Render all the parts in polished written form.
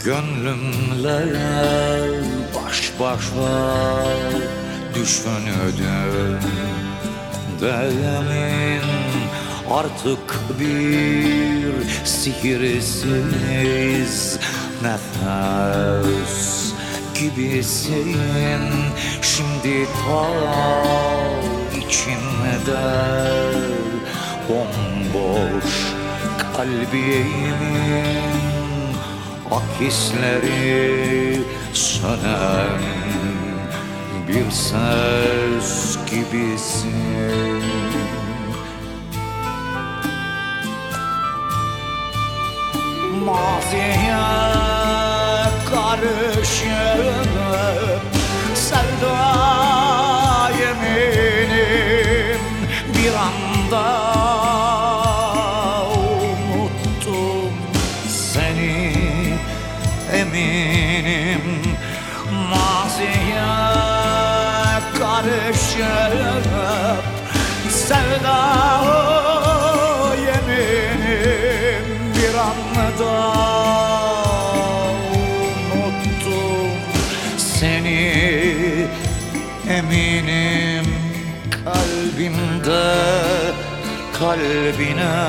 Gönlümle baş başa düşünürdüm. Demin artık bir sihirsiz nefes gibisin. Şimdi ta içimde bomboş kalbimin akisleri sönen bir ses gibisin. Maziye karışıp sevda yeminim bir anda unuttum seni, eminim. Maziye karışıp sevda yeminim bir anda unuttum seni, eminim. Kalbimde kalbine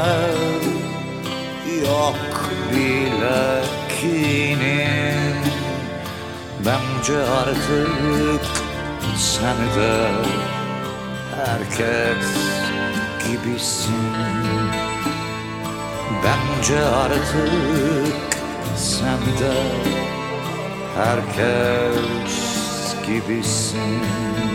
yok bile kinim. Bence artık sen de herkes gibisin. Bence artık sen de herkes gibisin.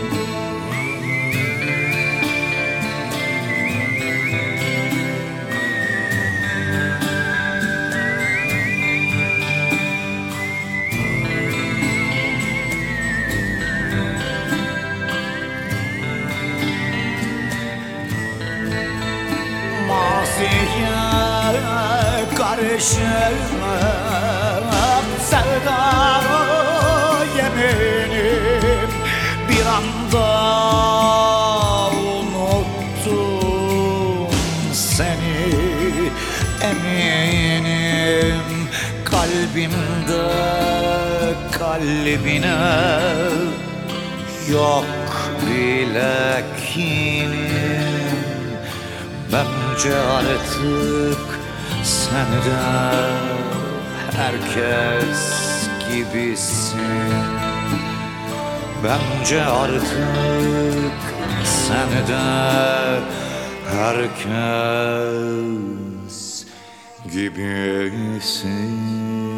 Maziye karışıp sevda yeminim bir anda unuttum seni, eminim. Kalbimde kalbine yok bile kinim. Bence artık sen de herkes gibisin. Bence artık sen de herkes gibisin.